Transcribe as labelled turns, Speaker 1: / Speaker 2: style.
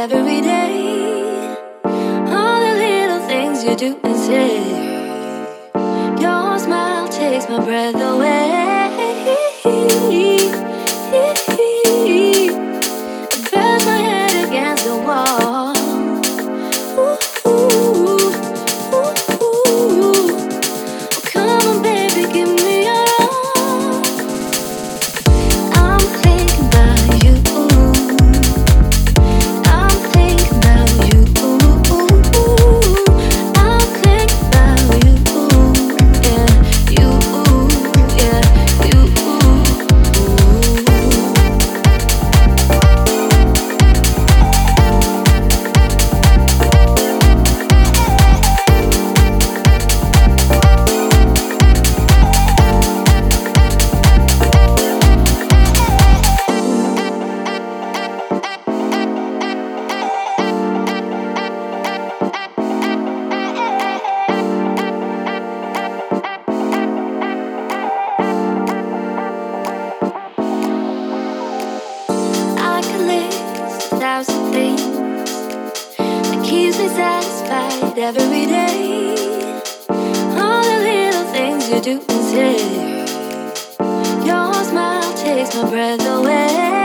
Speaker 1: every day. All the little things you do and say. Your smile takes my breath away. I press my head against the wall. Ooh, ooh, ooh, ooh. Oh, come on, baby, give me your all. I'm thinking about you. I'm thinking about you. I'm thinking about you. Yeah, you. Yeah, you. I can list 1,000 things that keeps me satisfied every day. All the little things you do and say. Your smile takes my breath away.